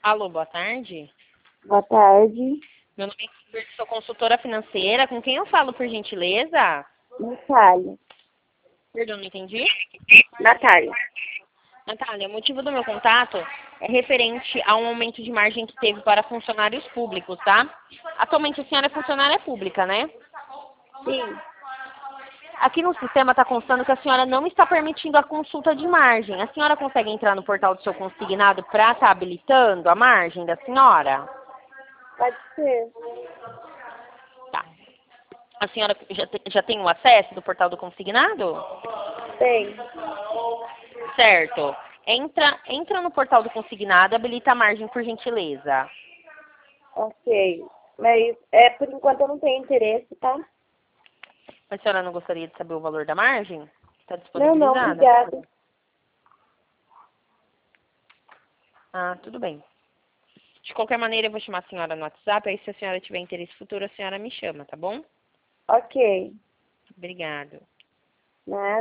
Alô, boa tarde. Boa tarde, Meu nome é Kimber, sou consultora financeira. Com quem eu falo, por gentileza? Natália. Perdão, não entendi. Natália. Natália, o motivo do meu contato é referente a um aumento de margem que teve para funcionários públicos, tá? Atualmente a senhora é funcionária pública, né? Sim, Aqui no sistema está constando que a senhora não está permitindo a consulta de margem. A senhora consegue entrar no portal do seu consignado para estar habilitando a margem da senhora? pode ser. Tá. A senhora já tem o acesso do portal do consignado? Tem. Certo. Entra no portal do consignado e habilita a margem, por gentileza. Ok. Mas por enquanto eu não tenho interesse, tá? A senhora não gostaria de saber o valor da margem? Está Não, disponibilizada? obrigada. Ah, tudo bem. De qualquer maneira, eu vou chamar a senhora no WhatsApp, aí se a senhora tiver interesse futuro, a senhora me chama, tá bom? Ok. Obrigado. Nada.